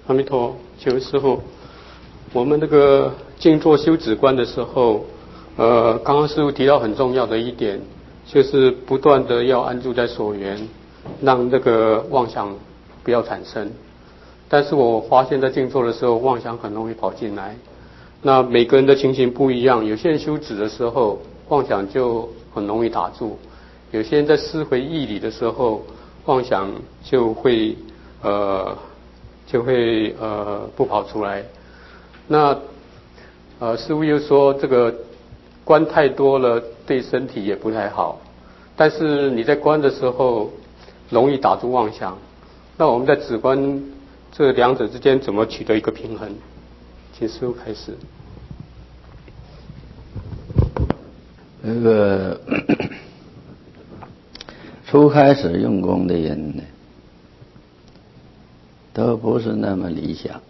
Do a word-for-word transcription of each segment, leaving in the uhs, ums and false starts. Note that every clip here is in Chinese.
阿弥陀，请问师父，我们那个静坐修止观的时候，呃，刚刚师父提到很重要的一点，就是不断的要安住在所缘，让那个妄想不要产生。但是我发现在静坐的时候，妄想很容易跑进来。那每个人的情形不一样，有些人修止的时候，妄想就很容易打住；有些人在思回义理的时候，妄想就会呃就会呃不跑出来。那呃师父又说这个观太多了对身体也不太好，但是你在观的时候容易打住妄想。那我们在止观这两者之间怎么取得一个平衡？请师父开始。 这个初开始用功的人呢，都不是那么理想，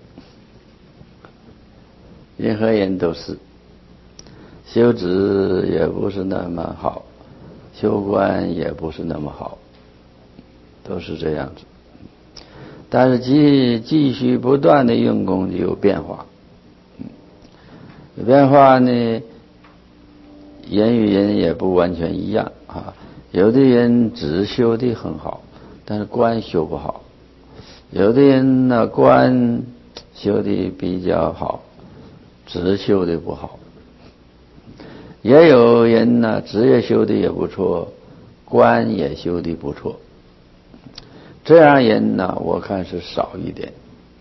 任何人都是，修止也不是那么好，修观也不是那么好，都是这样子。但是继继续不断的用功就有变化，有变化呢，人与人也不完全一样啊。有的人止修的很好，但是观修不好；有的人呢观修的比较好，止修的不好；也有人呢止也修的也不错，观也修的不错。这样人呢，我看是少一点。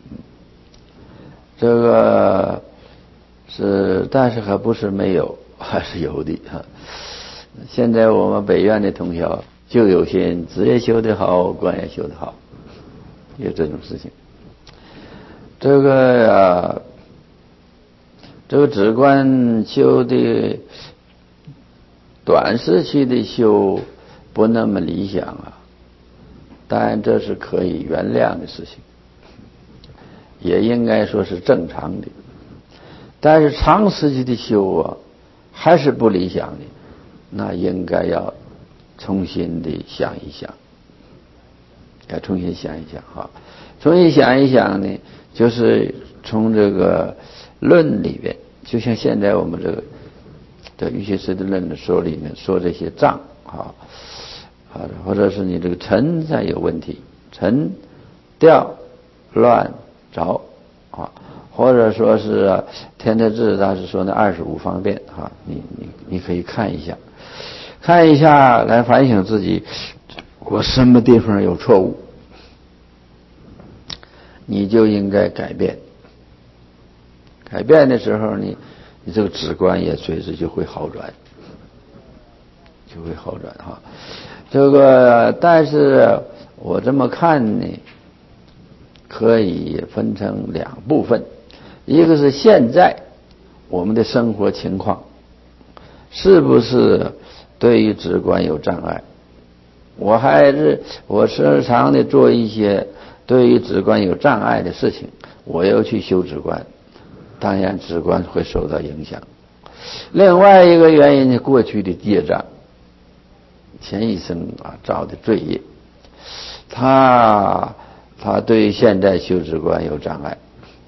这个是，但是还不是没有，还是有的哈。现在我们北院的同学就有些人职业修得好，观也修得好，有这种事情。这个啊，这个止观修的短时期的修不那么理想啊。当然这是可以原谅的事情，也应该说是正常的。但是长时期的修啊，还是不理想的，那应该要重新的想一想，要重新想一想哈。重新想一想呢，就是从这个论里边，就像现在我们这个这瑜伽师的论的说里面说这些障啊。啊，或者是你这个沉上有问题，沉掉乱着啊，或者说是、啊、天台智他是说那二十五方便啊，你你你可以看一下，看一下来反省自己，我什么地方有错误，你就应该改变。改变的时候你你这个止观也随时就会好转，就会好转哈。这个，但是我这么看呢，可以分成两部分，一个是现在我们的生活情况是不是对于止观有障碍，我还是我时常的做一些对于止观有障碍的事情，我要去修止观，当然止观会受到影响。另外一个原因是过去的业障，前一生啊造的罪业，他他对现在修止观有障碍。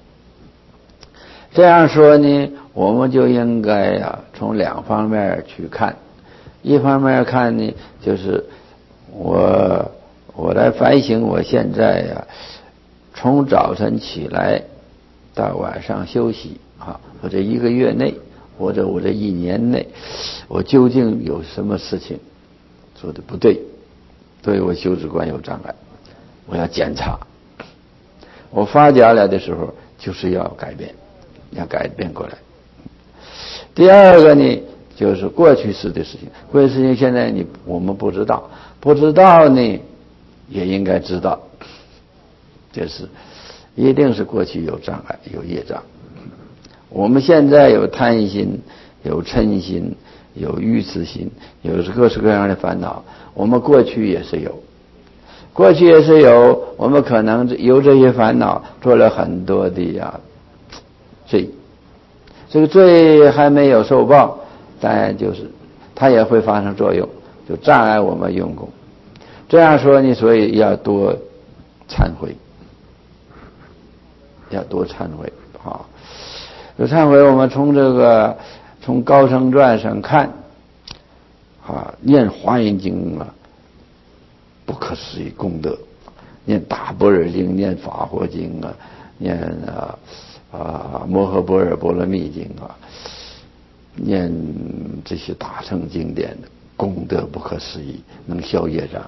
这样说呢，我们就应该呀、啊、从两方面去看。一方面看呢，就是我我来反省我现在呀、啊，从早晨起来到晚上休息啊，或者一个月内，或者我这一年内，我究竟有什么事情做的不对，对我修止观有障碍，我要检查。我发觉来的时候，就是要改变，要改变过来。第二个呢，就是过去式的事情，过去事情现在你我们不知道，不知道呢，也应该知道，就是一定是过去有障碍，有业障。我们现在有贪心，有嗔心，有愚痴心，有各式各样的烦恼，我们过去也是有，过去也是有，我们可能有这些烦恼，做了很多的呀罪，这个罪还没有受报，当然就是它也会发生作用，就障碍我们用功。这样说你所以要多忏悔， 要多忏悔啊。有忏悔，我们从这个从高僧传上看啊，念华严经啊，不可思议功德；念大般若经，念法华经啊，念啊啊摩诃般若波罗蜜经啊，念这些大乘经典的功德不可思议，能消业障。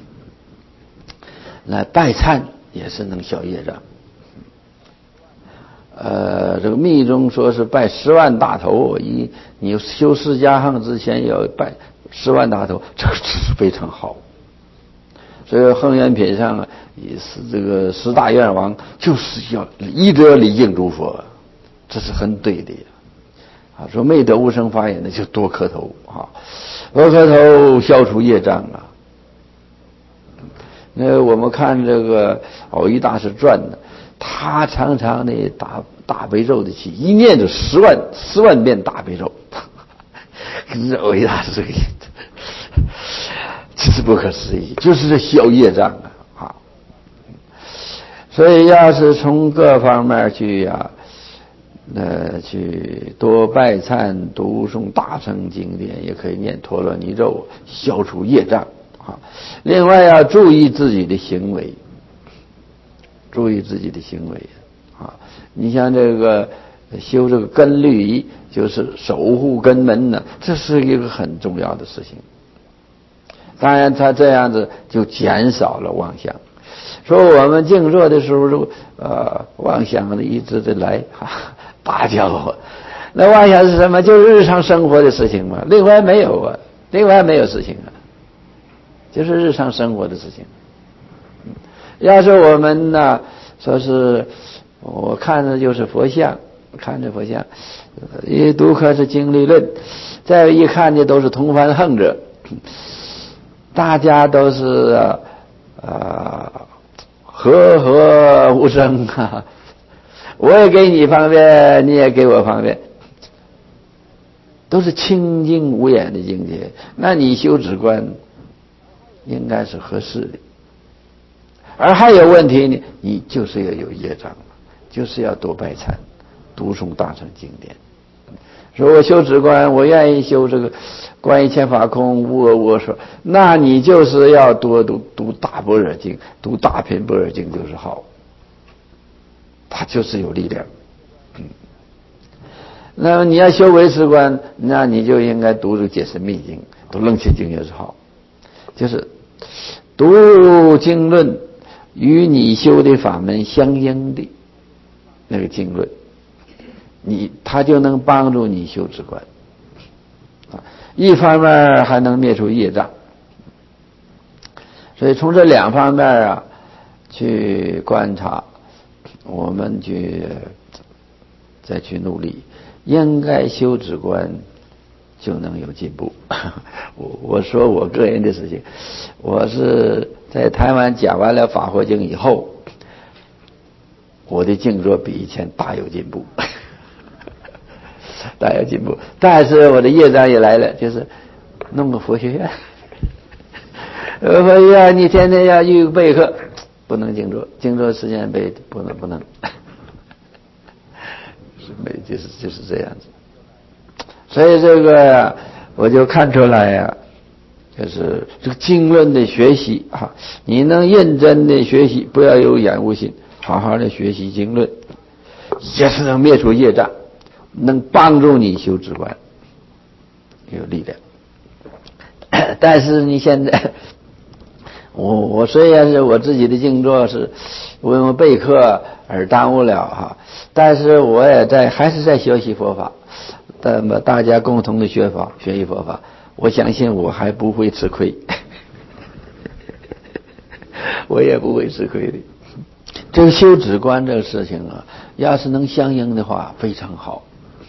来拜忏也是能消业障。呃，这个密宗说是拜十万大头，一你修释迦行之前要拜十万大头，这个是非常好。所以恒源品上啊，也是这个十大愿王就是要一得礼敬诸佛，这是很对的呀。啊，说没得无生法眼的就多磕头啊，多磕头消除业障啊。那我们看这个蕅益大师传呢，他常常的打大悲咒的气，一念就十万十万遍大悲咒，跟这蕅益大师这个，这是不可思议，就是这消业障啊！啊，所以要是从各方面去呀、啊，呃，去多拜忏、读诵大乘经典，也可以念陀罗尼咒，消除业障。啊，另外要注意自己的行为，注意自己的行为啊！你像这个修这个根律仪，就是守护根门呢，这是一个很重要的事情。当然，他这样子就减少了妄想。说我们静坐的时候，呃，妄想的一直的来啊，打搅我。那妄想是什么？就是日常生活的事情嘛，另外没有啊，另外没有事情啊。就是日常生活的事情。要是我们呢，说是我看着就是佛像，看着佛像，一读课是经律论，再一看的都是同凡横者，大家都是啊、呃、和和无生啊，我也给你方便，你也给我方便，都是清净无眼的境界。那你修止观应该是合适的，而还有问题呢，你就是要有业障，就是要多拜忏，读诵大乘经典。说我修止观，我愿意修这个观一切法空，无我无我说，那你就是要多读读大般若经，读大品般若经就是好，它就是有力量。嗯，那么你要修唯识观，那你就应该读这个解释密经，读楞严经也是好，就是读经论与你修的法门相应的那个经论，你他就能帮助你修止观啊，一方面还能灭除业障。所以从这两方面啊去观察，我们去再去努力，应该修止观就能有进步。我我说我个人的事情，我是在台湾讲完了法华经以后，我的静坐比以前大有进步，大有进步。但是我的业障也来了，就是弄个佛学院，佛学院你天天要去备课，不能静坐，静坐时间备不能不能，是没就是就是这样子。所以这个我就看出来呀、啊，就是这个经论的学习啊，你能认真的学习，不要有厌恶心，好好的学习经论，也是能灭除业障，能帮助你修止观，有力量。但是你现在，我我虽然是我自己的静坐是为我备课而耽误了哈，但是我也在还是在学习佛法。那么大家共同的学法，学习佛法，我相信我还不会吃亏，我也不会吃亏的。这个修止观这个事情啊，要是能相应的话，非常好，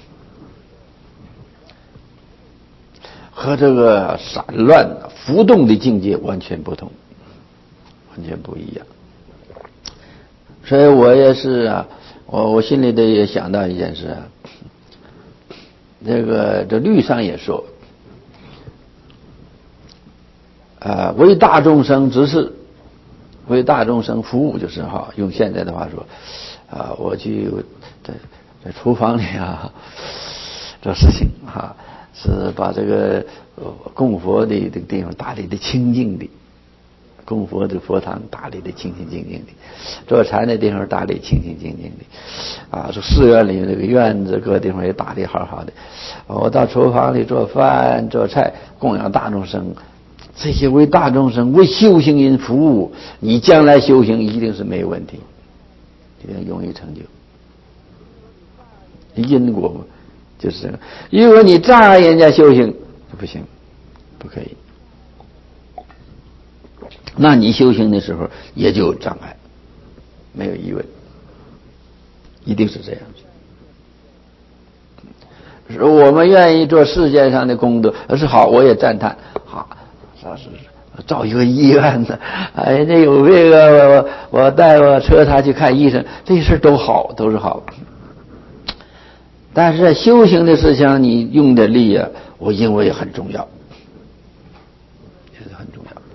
和这个散乱浮动的境界完全不同，完全不一样。所以我也是啊，我我心里头也想到一件事啊。这个这律上也说，啊、呃，为大众生之事， 为大众生服务就是哈，用现在的话说，啊，我去在在厨房里啊做事情哈，是把这个供佛的这个地方打理的清净的，供佛的佛堂打理的清清净净的，做禅的地方打理清清净净的，啊，说寺院里这个院子各地方也打理好好的。我到厨房里做饭做菜，供养大众生。这些为大众生为修行人服务，你将来修行一定是没有问题，一定容易成就。因果就是这个，如果你障碍人家修行不行，不可以，那你修行的时候也就有障碍，没有疑问，一定是这样子。我们愿意做世界上的功德，而是好，我也赞叹，好。说是造一个医院呢，哎，人家有这个，我我带我车他去看医生，这些事都好，都是好。但是在修行的事情，你用的力啊，我认为很重要，也是很重要。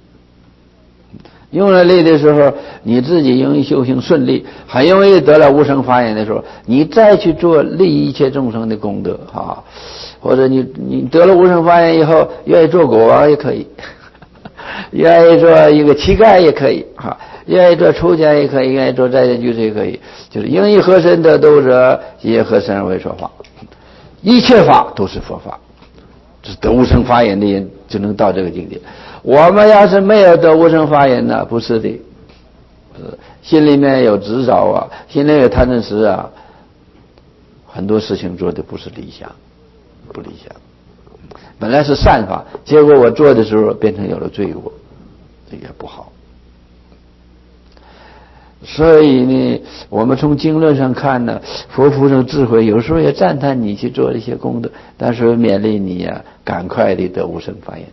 用了力的时候，你自己容易修行顺利，很容易得了无生法眼的时候，你再去做利益一切众生的功德啊。或者你你得了无生法眼以后，愿意做国王也可以，愿意做一个乞丐也可以哈，愿意做出家也可以，愿意做在家居士也可以，就是应以和身得度者，也和身而为说法，一切法都是佛法。这得无生法眼的人就能到这个境界。我们要是没有得无生法眼呢，不是的，心里面有执着啊，心里有贪嗔痴啊，很多事情做的不是理想。不理想，本来是善法，结果我做的时候变成有了罪过，这也不好。所以呢，我们从经论上看呢，佛菩萨智慧有时候也赞叹你去做一些功德，但是勉励你呀、啊，赶快的得无生法眼。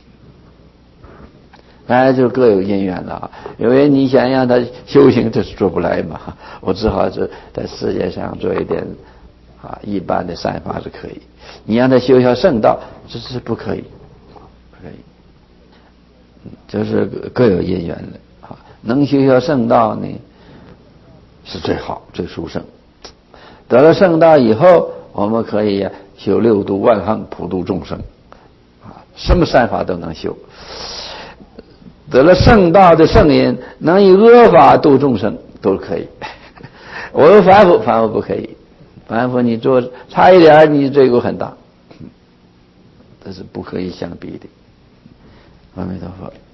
当然就各有因缘了，因为你想让他修行，这是做不来嘛，我只好是在世界上做一点啊一般的善法是可以。你让他修一下圣道，这是不可以，不可以，这是各有因缘的啊。能修一下圣道呢，是最好最殊胜。得了圣道以后，我们可以修六度万行，普度众生啊，什么善法都能修。得了圣道的圣人，能以恶法度众生，都可以。我有凡夫，凡夫不可以。凡夫你做差一点，你罪过很大，这是不可以相比的。阿弥陀佛。